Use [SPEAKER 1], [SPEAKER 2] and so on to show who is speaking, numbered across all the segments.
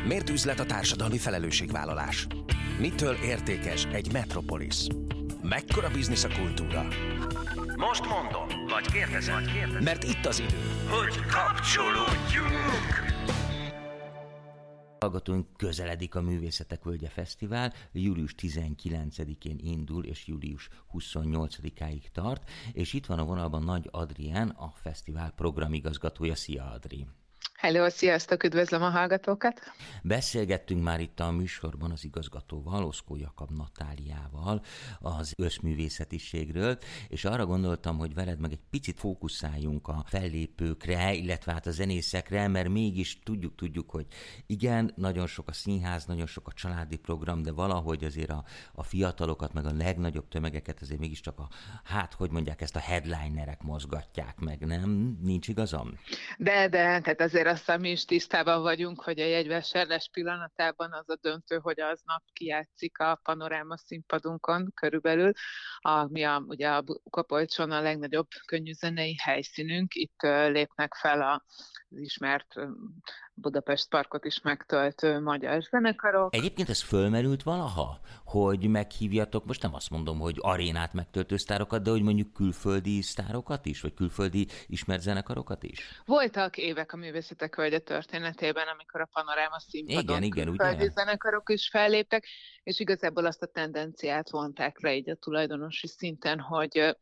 [SPEAKER 1] Miért üzlet a társadalmi felelősségvállalás? Mitől értékes egy metropolis? Mekkora biznisz a kultúra? Most mondom, vagy kérdezem, mert itt az idő, hogy kapcsolódjunk!
[SPEAKER 2] Hallgatóink, közeledik a Művészetek Völgye Fesztivál, július 19-én indul, és július 28-áig tart, és itt van a vonalban Nagy Adrián, a fesztivál programigazgatója. Szia, Adri!
[SPEAKER 3] Hello, sziasztok, üdvözlöm a hallgatókat!
[SPEAKER 2] Beszélgettünk már itt a műsorban az igazgatóval, Oszkó Jakab Natáliával az összművészetiségről, és arra gondoltam, hogy veled meg egy picit fókuszáljunk a fellépőkre, illetve hát a zenészekre, mert mégis tudjuk, hogy igen, nagyon sok a színház, nagyon sok a családi program, de valahogy azért a fiatalokat, meg a legnagyobb tömegeket azért mégiscsak ezt a headlinerek mozgatják meg, nem? Nincs igazam?
[SPEAKER 3] De, tehát azért aztán mi is tisztában vagyunk, hogy a jegyvásárlás pillanatában az a döntő, hogy aznap kijátszik a panoráma színpadunkon körülbelül, ugye a Bukapolcson a legnagyobb könnyűzenei helyszínünk. Itt lépnek fel az ismert Budapest Parkot is megtöltő magyar zenekarok.
[SPEAKER 2] Egyébként ez fölmerült valaha, hogy meghívjatok, most nem azt mondom, hogy arénát megtöltő sztárokat, de hogy mondjuk külföldi sztárokat is, vagy külföldi ismert zenekarokat is?
[SPEAKER 3] Voltak évek a Művészetek Völgye történetében, amikor a panoráma színpadon külföldi zenekarok is felléptek, és igazából azt a tendenciát vonták le így a tulajdonosi szinten, hogy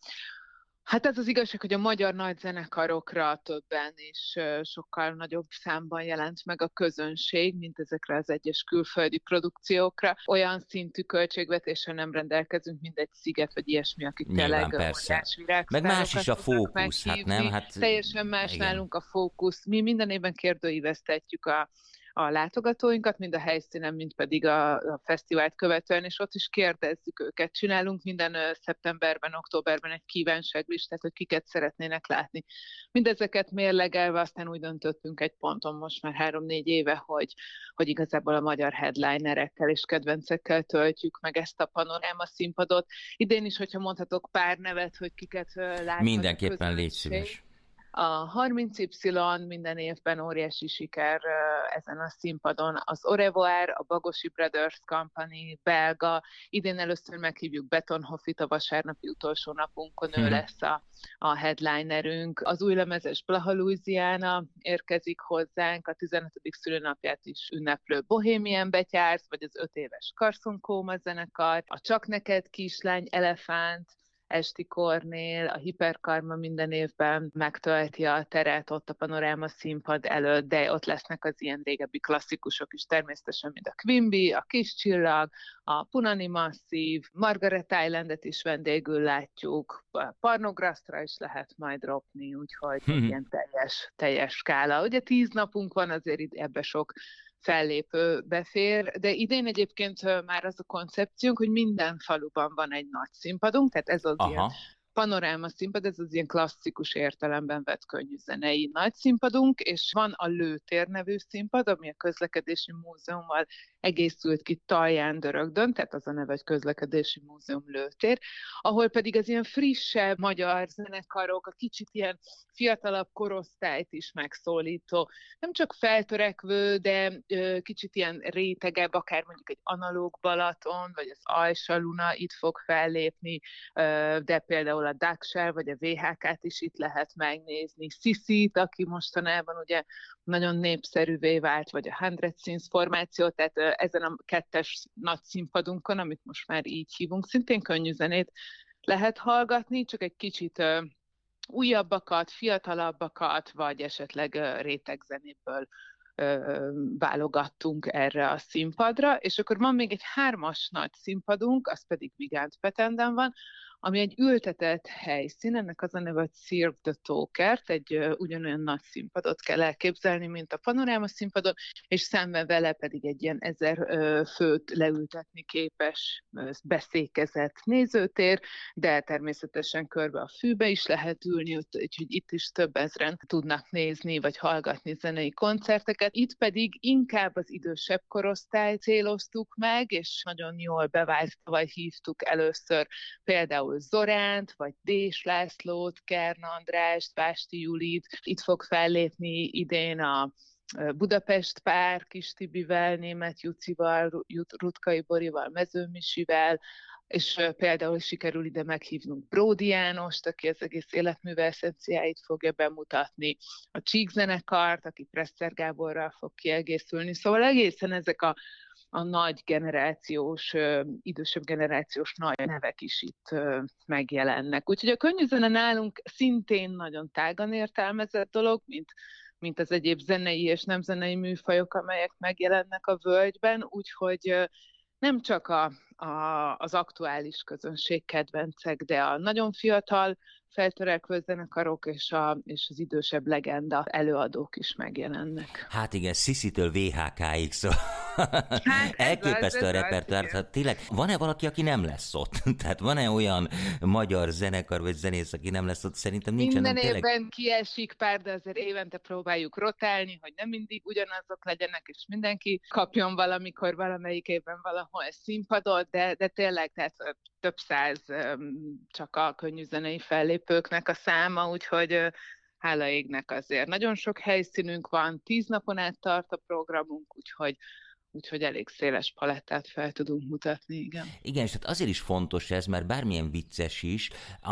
[SPEAKER 3] hát ez az igazság, hogy a magyar nagy zenekarokra többen és sokkal nagyobb számban jelent meg a közönség, mint ezekre az egyes külföldi produkciókra. Olyan szintű költségvetéssel nem rendelkezünk, mint egy Sziget, vagy ilyesmi, akik tényleg óriás virágsztárokat.
[SPEAKER 2] Meg más is a fókusz, hát nem?
[SPEAKER 3] Teljesen más nálunk a fókusz. Mi minden évben kérdőíveztetjük a látogatóinkat, mind a helyszínen, mind pedig a fesztivált követően, és ott is kérdezzük őket. Csinálunk minden szeptemberben, októberben egy kívánságlistát, hogy kiket szeretnének látni. Mindezeket mérlegelve aztán úgy döntöttünk egy ponton most már 3-4 éve, hogy igazából a magyar headlinerekkel és kedvencekkel töltjük meg ezt a panoráma színpadot. Idén is, hogyha mondhatok pár nevet, hogy kiket látnak.
[SPEAKER 2] Mindenképpen légy szíves.
[SPEAKER 3] A 30Y minden évben óriási siker ezen a színpadon. Az Au revoir, a Bagosi Brothers Company, belga. Idén először meghívjuk Betonhoffit, a vasárnapi utolsó napunkon ő lesz a headlinerünk. Az új lemezes Blaha Louisiana érkezik hozzánk, a 15. szülőnapját is ünneplő Bohemian Betyársz, vagy az 5 éves Carson Kóma zenekar, a Csak neked kislány, Elefánt, Esti Kornél, a Hiperkarma minden évben megtölti a teret ott a panoráma színpad előtt, de ott lesznek az ilyen régebbi klasszikusok is természetesen, mint a Quimby, a Kis Csillag, a Punani Masszív, Margaret Islandet is vendégül látjuk, Parnograsztra is lehet majd ropni, úgyhogy ilyen teljes skála. Ugye 10 napunk van, azért ebbe sok fellépő befér, de idén egyébként már az a koncepciónk, hogy minden faluban van egy nagy színpadunk, tehát ez az ilyen panoráma színpad, ez az ilyen klasszikus értelemben vett könnyűzenei nagy színpadunk, és van a Lőtér nevű színpad, ami a Közlekedési Múzeummal egészült ki Talján-Dörögdön, tehát az a neve, hogy Közlekedési Múzeum Lőtér, ahol pedig az ilyen frissebb magyar zenekarok, a kicsit ilyen fiatalabb korosztályt is megszólító, nem csak feltörekvő, de kicsit ilyen rétegebb, akár mondjuk egy Analóg Balaton, vagy az Ajsa Luna itt fog fellépni, de például a Dagsel, vagy a VHK-t is itt lehet megnézni, Sziszit, aki mostanában ugye nagyon népszerűvé vált, vagy a 100 Scenes formáció, tehát ezen a 2-es nagy színpadunkon, amit most már így hívunk, szintén könnyű zenét lehet hallgatni, csak egy kicsit újabbakat, fiatalabbakat, vagy esetleg rétegzenéből válogattunk erre a színpadra, és akkor van még egy 3-as nagy színpadunk, az pedig Vigánt Petenden van, ami egy ültetett helyszín, ennek az a neve, hogy Cirque de Tókert, egy ugyanolyan nagy színpadot kell elképzelni, mint a panoráma színpadon, és szemben vele pedig egy ilyen 1000 főt leültetni képes beszékezett nézőtér, de természetesen körbe a fűbe is lehet ülni, úgyhogy itt is több ezren tudnak nézni, vagy hallgatni zenei koncerteket. Itt pedig inkább az idősebb korosztályt céloztuk meg, és nagyon jól bevált, vagy hívtuk először például Zoránt, vagy Dés Lászlót, Kern Andrást, Vásti Julit. Itt fog fellépni idén a Budapest pár, Kis Tibivel, Németh Jucival, Rutkai Borival, Mező Misivel, és például sikerül ide meghívnunk Bródi Jánost, aki az egész életműve eszenciáit fogja bemutatni, a Csík zenekart, aki Presser Gáborral fog kiegészülni, szóval egészen ezek a nagy generációs, idősebb generációs nagy nevek is itt megjelennek. Úgyhogy a könnyűzene nálunk szintén nagyon tágan értelmezett dolog, mint az egyéb zenei és nem zenei műfajok, amelyek megjelennek a völgyben, úgyhogy nem csak az aktuális közönség kedvencek, de a nagyon fiatal feltörekvő zenekarok és az idősebb legenda előadók is megjelennek.
[SPEAKER 2] Hát igen, Sissitől VHK-ig, szóval elképesztő a repertoár. Hát tényleg, van-e valaki, aki nem lesz ott? Tehát van-e olyan magyar zenekar vagy zenész, aki nem lesz ott? Szerintem nincsen.
[SPEAKER 3] Minden évben kiesik pár, de azért évente próbáljuk rotálni, hogy nem mindig ugyanazok legyenek, és mindenki kapjon valamikor valamelyik évben valahol színpadot, de tényleg, tehát több száz csak a könnyűzenei fellépőknek a száma, úgyhogy hála égnek azért. Nagyon sok helyszínünk van, 10 napon át tart a programunk, úgyhogy elég széles palettát fel tudunk mutatni, igen.
[SPEAKER 2] Igen, és hát azért is fontos ez, mert bármilyen vicces is,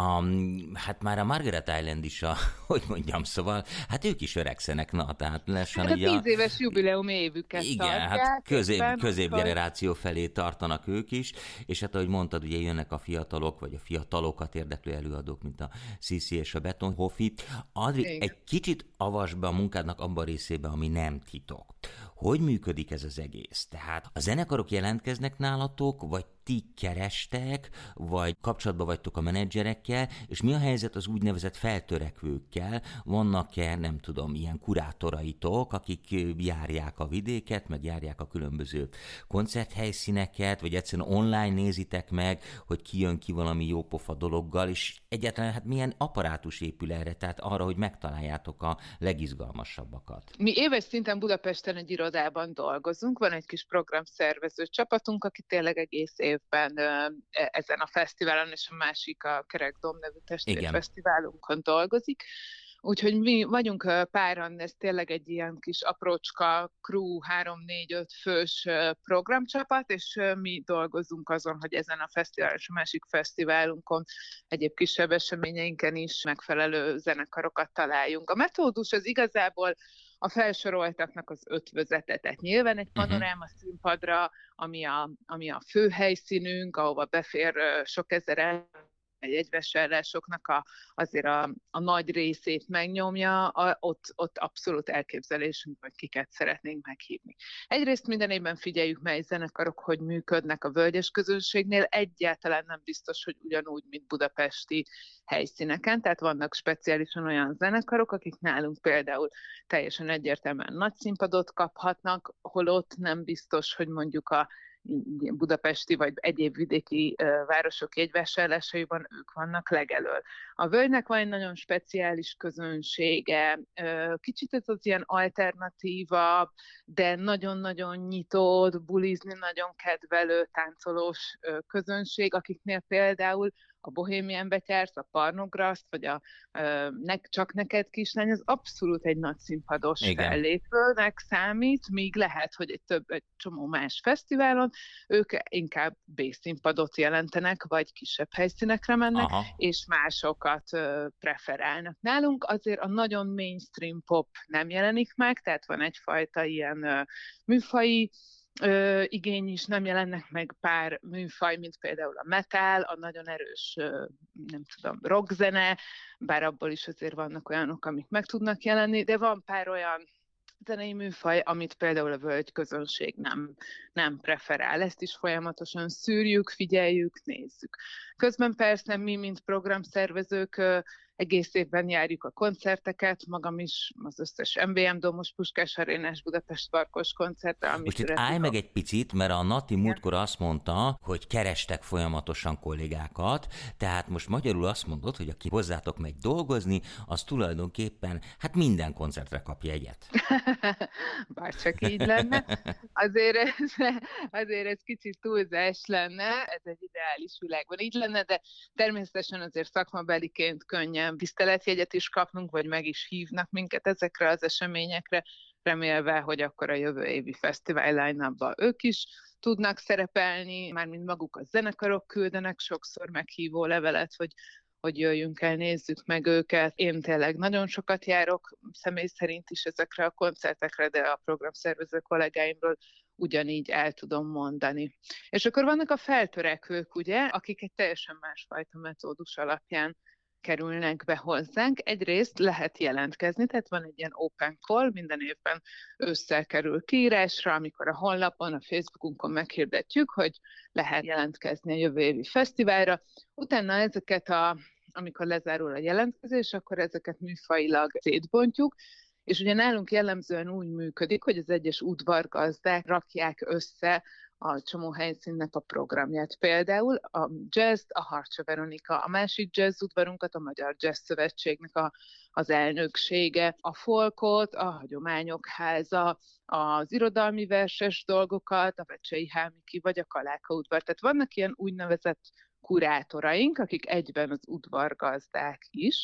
[SPEAKER 2] hát már a Margaret Island is hogy mondjam, szóval, hát ők is öregszenek, tehát lassan
[SPEAKER 3] hát a 10 éves jubileum évüket
[SPEAKER 2] igen,
[SPEAKER 3] tartják.
[SPEAKER 2] Hát középgeneráció felé tartanak ők is, és hát ahogy mondtad, ugye jönnek a fiatalok, vagy a fiatalokat érdeklő előadók, mint a Sissi és a Betonhoffi. Adri, egy kicsit avasd be a munkádnak abban a részébe, ami nem titok. Hogy működik ez az egész? Tehát a zenekarok jelentkeznek nálatok, vagy ti kerestek, vagy kapcsolatban vagytok a menedzserekkel, és mi a helyzet az úgynevezett feltörekvőkkel? Vannak-e, nem tudom, ilyen kurátoraitok, akik járják a vidéket, meg járják a különböző koncerthelyszíneket, vagy egyszerűen online nézitek meg, hogy kijön ki valami jópofa dologgal, és egyáltalán hát milyen apparátus épül erre, tehát arra, hogy megtaláljátok a legizgalmasabbakat?
[SPEAKER 3] Mi éves szinten Budapesten egy irodában dolgozunk, van egy kis programszervező csapatunk, aki tényleg egész évben ezen a fesztiválon, és a másik a Kerek Dom nevű testvérfesztiválunkon dolgozik. Úgyhogy mi vagyunk páran, ez tényleg egy ilyen kis aprócska crew, 3-4-5 fős programcsapat, és mi dolgozunk azon, hogy ezen a fesztiválon és a másik fesztiválunkon, egyéb kisebb eseményeinken is megfelelő zenekarokat találjunk. A metódus az igazából a felsoroltaknak az ötvözete. Tehát nyilván egy panoráma színpadra, ami a fő helyszínünk, ahova befér sok ezer jegyvásárlásoknak azért a nagy részét megnyomja, ott abszolút elképzelésünk, hogy kiket szeretnénk meghívni. Egyrészt minden évben figyeljük, mely zenekarok hogy működnek a völgyes közönségnél, egyáltalán nem biztos, hogy ugyanúgy, mint budapesti helyszíneken, tehát vannak speciálisan olyan zenekarok, akik nálunk például teljesen egyértelműen nagy színpadot kaphatnak, holott nem biztos, hogy mondjuk a budapesti vagy egyéb vidéki városok jegyvásárlásaiban ők vannak legelől. A völgynek van egy nagyon speciális közönsége, kicsit ez az ilyen alternatívabb, de nagyon-nagyon nyitott, bulizni nagyon kedvelő, táncolós közönség, akiknél például a Bohemian Betyársz, a Parnograszt, vagy Csak neked kislány, az abszolút egy nagy színpados fellépőnek számít, míg lehet, hogy egy csomó más fesztiválon ők inkább B-színpadot jelentenek, vagy kisebb helyszínekre mennek, és másokat preferálnak. Nálunk azért a nagyon mainstream pop nem jelenik meg, tehát van egyfajta ilyen műfaji igény is, nem jelennek meg pár műfaj, mint például a metal, a nagyon erős, nem tudom, rockzene, bár abból is azért vannak olyanok, amik meg tudnak jelenni, de van pár olyan zenei műfaj, amit például a völgy közönség nem preferál. Ezt is folyamatosan szűrjük, figyeljük, nézzük. Közben persze mi, mint programszervezők, egész évben járjuk a koncerteket, magam is az összes MVM Domos, Puskás Arénás, Budapest Parkos koncertre.
[SPEAKER 2] Most itt állj meg egy picit, mert a Nati múltkor azt mondta, hogy kerestek folyamatosan kollégákat, tehát most magyarul azt mondod, hogy aki hozzátok megy dolgozni, az tulajdonképpen hát minden koncertre kap jegyet.
[SPEAKER 3] Bárcsak így lenne. Azért ez kicsit túlzás lenne, ez egy ideális világban így lenne, de természetesen azért szakmabeliként könnyen tiszteletjegyet is kapnunk, vagy meg is hívnak minket ezekre az eseményekre. remélve, hogy akkor a jövő évi fesztivál line-upba ők is tudnak szerepelni, mármint maguk a zenekarok küldenek sokszor meghívó levelet, hogy jöjjünk el, nézzük meg őket. Én tényleg nagyon sokat járok személy szerint is ezekre a koncertekre, de a programszervező kollégáimról ugyanígy el tudom mondani. És akkor vannak a feltörekvők, ugye, akik egy teljesen másfajta metódus alapján kerülnek be hozzánk. Egyrészt lehet jelentkezni, tehát van egy ilyen open call, minden évben ősszel kerül kiírásra, amikor a honlapon, a Facebookunkon meghirdetjük, hogy lehet jelentkezni a jövő évi fesztiválra. Utána ezeket amikor lezárul a jelentkezés, akkor ezeket műfajilag szétbontjuk, és ugye nálunk jellemzően úgy működik, hogy az egyes udvargazdák rakják össze a csomó helyszínnek a programját. Például a jazz, a Harcsa Veronika, a másik jazz udvarunkat a Magyar Jazz Szövetségnek az elnöksége, a folkot, a Hagyományok Háza, az irodalmi verses dolgokat, a Vecsei Hámiki vagy a Kaláka udvar. Tehát vannak ilyen úgynevezett kurátoraink, akik egyben az udvargazdák is,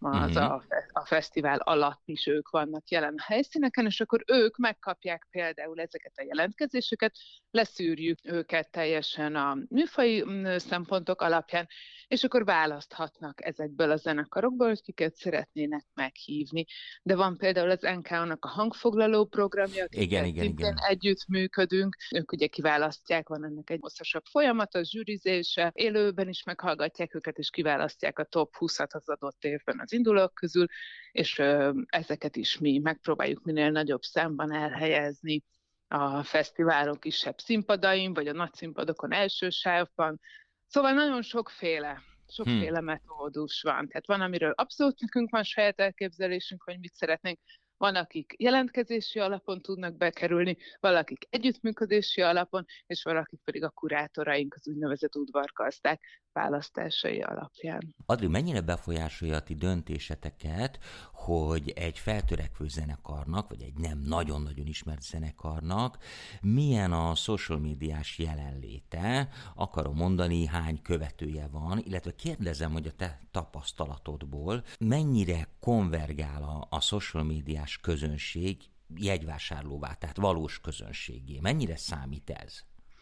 [SPEAKER 3] a fesztivál alatt is ők vannak jelen a helyszíneken, és akkor ők megkapják például ezeket a jelentkezéseket, leszűrjük őket teljesen a műfaji szempontok alapján, és akkor választhatnak ezekből a zenekarokból, hogy kiket szeretnének meghívni. De van például az NK-nak a hangfoglaló programja,
[SPEAKER 2] igen.
[SPEAKER 3] együtt működünk, ők ugye kiválasztják, van ennek egy hosszasabb folyamat, a zsűrizése, élőben is meghallgatják őket, és kiválasztják a top 20-at az adott évben az indulók közül, és ezeket is mi megpróbáljuk minél nagyobb számban elhelyezni a fesztiválok kisebb színpadain, vagy a nagy színpadokon első sávban. Szóval nagyon sokféle metódus van. Tehát van, amiről abszolút nekünk van saját elképzelésünk, hogy mit szeretnénk, van, akik jelentkezési alapon tudnak bekerülni, valakik együttműködési alapon, és valakik pedig a kurátoraink, az úgynevezett udvargazdák választásai alapján.
[SPEAKER 2] Adri, mennyire befolyásolja a ti döntéseteket, hogy egy feltörekvő zenekarnak, vagy egy nem nagyon-nagyon ismert zenekarnak milyen a social médiás jelenléte, akarom mondani, hány követője van, illetve kérdezem, hogy a te tapasztalatodból mennyire konvergál a social médiás közönség jegyvásárlóvá, tehát valós közönségé. Mennyire számít ez?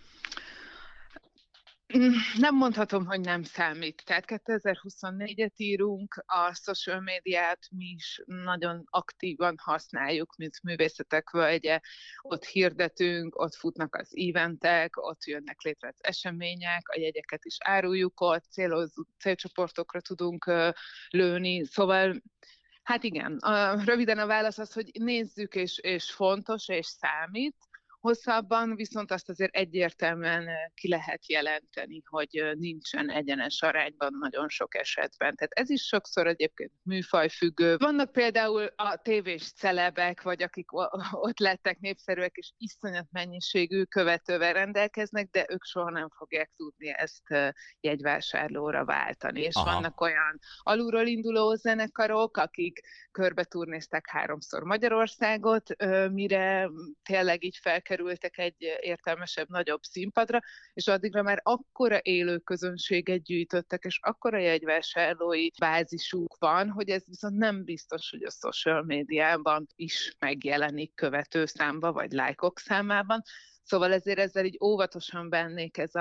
[SPEAKER 3] Nem mondhatom, hogy nem számít. Tehát 2024-et írunk, a social médiát mi is nagyon aktívan használjuk, mint Művészetek Völgye. Ott hirdetünk, ott futnak az eventek, ott jönnek létre az események, a jegyeket is áruljuk ott, célcsoportokra tudunk lőni. Szóval hát igen, röviden a válasz az, hogy nézzük, és fontos, és számít. Hosszabban viszont azt azért egyértelműen ki lehet jelenteni, hogy nincsen egyenes arányban nagyon sok esetben. Tehát ez is sokszor egyébként műfajfüggő. Vannak például a tévés celebek, vagy akik ott lettek népszerűek, és iszonyat mennyiségű követővel rendelkeznek, de ők soha nem fogják tudni ezt jegyvásárlóra váltani. És vannak olyan alulról induló zenekarok, akik körbeturnézták 3-szor Magyarországot, mire tényleg így felkerültek egy értelmesebb, nagyobb színpadra, és addigra már akkora élő közönséget gyűjtöttek, és akkora jegyvásárlói bázisuk van, hogy ez viszont nem biztos, hogy a social médiában is megjelenik követőszámba, vagy lájkok számában. Szóval ezért ezzel így óvatosan bennék ez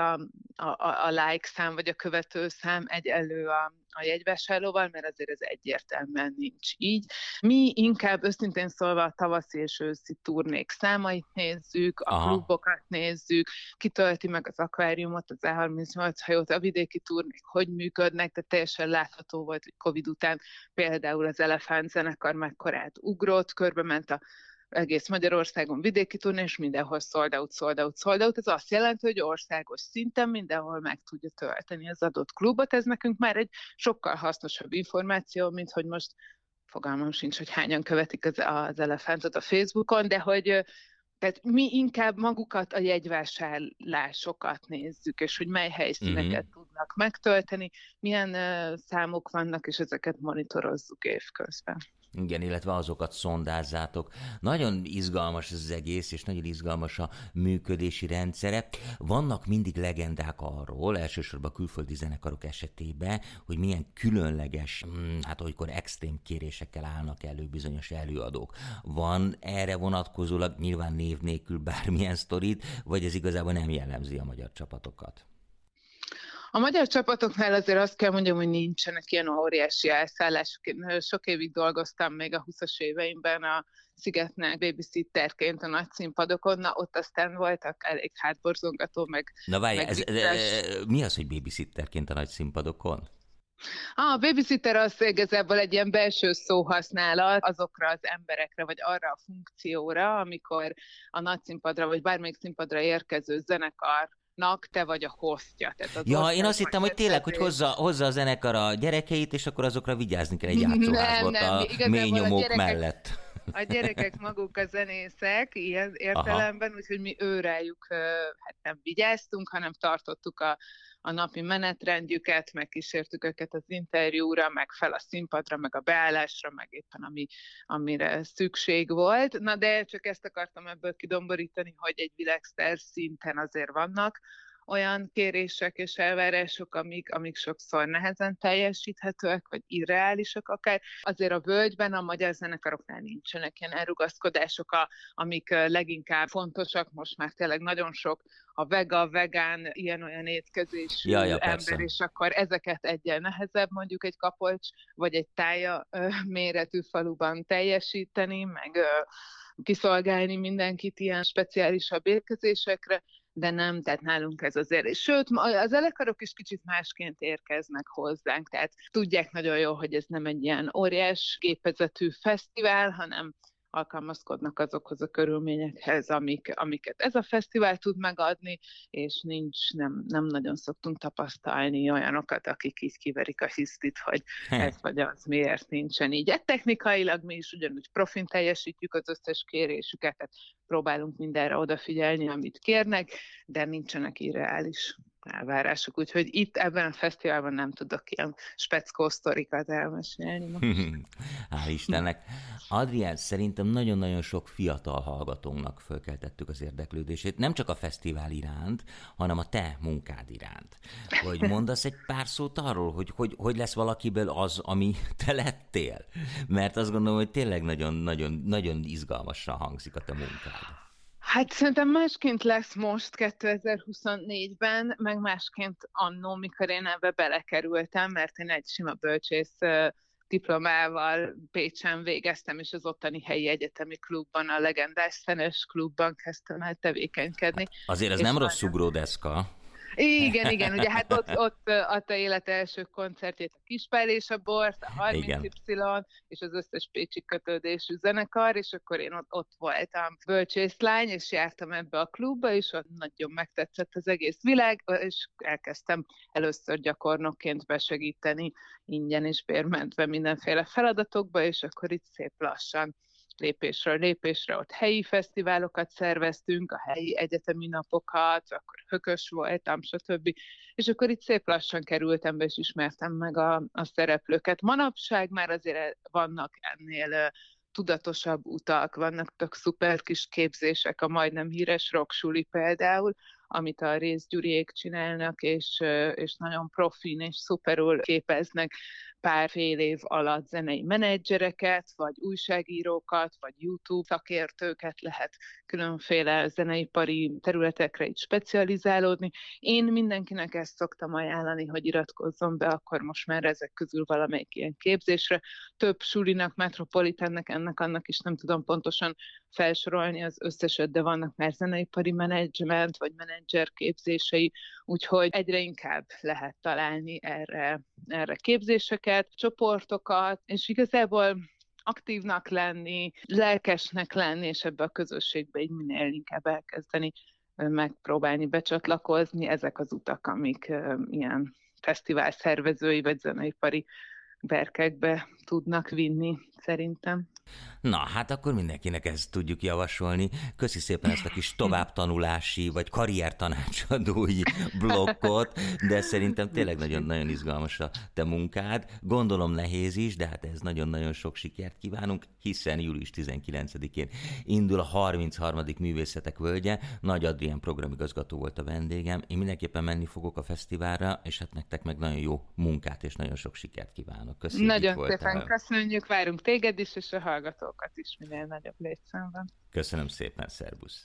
[SPEAKER 3] a like szám, vagy a követőszám egyenlő a jegyvásárlóval, mert azért ez egyértelműen nincs így. Mi inkább őszintén szólva a tavaszi és őszi turnék számait nézzük, a klubokat nézzük, kitölti meg az akváriumot, az A38 hajót, a vidéki turnék hogy működnek, tehát teljesen látható volt, hogy Covid után például az Elefánt zenekar mekkorát ugrott, körbement egész Magyarországon vidéki turné, és mindenhol sold out. Ez azt jelenti, hogy országos szinten mindenhol meg tudja tölteni az adott klubot. Ez nekünk már egy sokkal hasznosabb információ, mint hogy most fogalmam sincs, hogy hányan követik az Elefántot a Facebookon, de hogy tehát mi inkább magukat, a jegyvásárlásokat nézzük, és hogy mely helyszíneket tudnak megtölteni, milyen számok vannak, és ezeket monitorozzuk évközben.
[SPEAKER 2] Igen, illetve azokat szondázzátok. Nagyon izgalmas ez az egész, és nagyon izgalmas a működési rendszere. Vannak mindig legendák arról, elsősorban külföldi zenekarok esetében, hogy milyen különleges, olykor extrém kérésekkel állnak elő bizonyos előadók. Van erre vonatkozólag nyilván név nélkül bármilyen sztorit, vagy ez igazából nem jellemzi a magyar csapatokat?
[SPEAKER 3] A magyar csapatoknál azért azt kell mondjam, hogy nincsenek ilyen óriási elszállások. Én sok évig dolgoztam még a 20-as éveimben a Szigetnek babysitterként a nagy színpadokon, ott aztán voltak elég hátborzongató, meg...
[SPEAKER 2] Na várj, mi az, hogy babysitterként a nagy színpadokon?
[SPEAKER 3] A babysitter az igazából egy ilyen belső szóhasználat azokra az emberekre, vagy arra a funkcióra, amikor a nagy színpadra, vagy bármelyik színpadra érkező zenekar te vagy a hostja.
[SPEAKER 2] Én azt hittem, hogy tényleg, hogy hozza a zenekar a gyerekeit, és akkor azokra vigyázni kell egy játszóházban a mély nyomók mellett.
[SPEAKER 3] A gyerekek maguk a zenészek, ilyen értelemben, úgyhogy mi őrájuk nem vigyáztunk, hanem tartottuk a napi menetrendjüket, meg kísértük őket az interjúra, meg fel a színpadra, meg a beállásra, meg éppen amire szükség volt. Na de csak ezt akartam ebből kidomborítani, hogy egy világsztár szinten azért vannak olyan kérések és elvárások, amik sokszor nehezen teljesíthetőek, vagy irreálisak akár. Azért a völgyben a magyar zenekaroknál nincsenek ilyen elrugaszkodások, amik leginkább fontosak. Most már tényleg nagyon sok a vegán, ilyen-olyan étkezésű ember,
[SPEAKER 2] persze.
[SPEAKER 3] És akkor ezeket egyen nehezebb mondjuk egy Kapolcs, vagy egy Tája méretű faluban teljesíteni, meg kiszolgálni mindenkit ilyen speciálisabb érkezésekre, de nem, tehát nálunk ez azért. Sőt, a zenekarok is kicsit másként érkeznek hozzánk, tehát tudják nagyon jól, hogy ez nem egy ilyen óriás gépezetű fesztivál, hanem alkalmazkodnak azokhoz a körülményekhez, amiket ez a fesztivál tud megadni, és nem nagyon szoktunk tapasztalni olyanokat, akik így kiverik a hisztit, hogy ez vagy az miért nincsen így. Technikailag mi is ugyanúgy profin teljesítjük az összes kérésüket, tehát próbálunk mindenre odafigyelni, amit kérnek, de nincsenek irreális elvárások, úgyhogy itt ebben a fesztiválban nem tudok ilyen speckó sztorikat elmesélni.
[SPEAKER 2] Hál' Istennek. Adrián, szerintem nagyon-nagyon sok fiatal hallgatónknak fölkeltettük az érdeklődését, nem csak a fesztivál iránt, hanem a te munkád iránt. Hogy mondasz egy pár szót arról, hogy lesz valakiből az, ami te lettél? Mert azt gondolom, hogy tényleg nagyon izgalmasan hangzik a te munkád.
[SPEAKER 3] Hát szerintem másként lesz most 2024-ben, meg másként annó, mikor én ebbe belekerültem, mert én egy sima bölcsész diplomával Pécsen végeztem, és az ottani helyi egyetemi klubban, a legendás Szenes klubban kezdtem el tevékenykedni.
[SPEAKER 2] Azért ez nem rossz ugródeszka.
[SPEAKER 3] Igen, ugye hát ott adta élet első koncertjét a Kispál és a Bors, a 30Y, és az összes pécsi kötődésű zenekar, és akkor én ott voltam bölcsészlány, és jártam ebbe a klubba, és ott nagyon megtetszett az egész világ, és elkezdtem először gyakornokként besegíteni ingyen és bérmentve mindenféle feladatokba, és akkor itt szép lassan lépésről lépésre ott helyi fesztiválokat szerveztünk, a helyi egyetemi napokat, akkor hökös voltam, stb. És akkor itt szép lassan kerültem be, és ismertem meg a szereplőket. Manapság már azért vannak ennél tudatosabb utak, vannak tök szuper kis képzések, a majdnem híres rocksuli például, amit a Rész Gyuriék csinálnak, és nagyon profin és szuperul képeznek pár fél év alatt zenei menedzsereket, vagy újságírókat, vagy YouTube szakértőket, lehet különféle zeneipari területekre is specializálódni. Én mindenkinek ezt szoktam ajánlani, hogy iratkozzon be akkor most már ezek közül valamelyik ilyen képzésre. Több sulinak, Metropolitannek, annak is nem tudom pontosan felsorolni az összeset, de vannak már zeneipari menedzsment, vagy menedzser képzései, úgyhogy egyre inkább lehet találni erre képzéseket, csoportokat, és igazából aktívnak lenni, lelkesnek lenni, és ebbe a közösségbe így minél inkább elkezdeni megpróbálni becsatlakozni. Ezek az utak, amik ilyen fesztivál szervezői vagy zeneipari berkekbe tudnak vinni, szerintem.
[SPEAKER 2] Na, hát akkor mindenkinek ezt tudjuk javasolni. Köszi szépen ezt a kis továbbtanulási vagy karriertanácsadói blokkot, de szerintem tényleg nagyon-nagyon izgalmas a te munkád. Gondolom nehéz is, de hát ez nagyon-nagyon sok sikert kívánunk, hiszen július 19-én indul a 33. Művészetek Völgye. Nagy Adrián programigazgató volt a vendégem. Én mindenképpen menni fogok a fesztiválra, és hát nektek meg nagyon jó munkát és nagyon sok sikert kívánok. Köszönjük,
[SPEAKER 3] nagyon szépen köszönjük, várunk téged is, és a hallgatókat is minél nagyobb létszámban.
[SPEAKER 2] Köszönöm szépen, szervusz!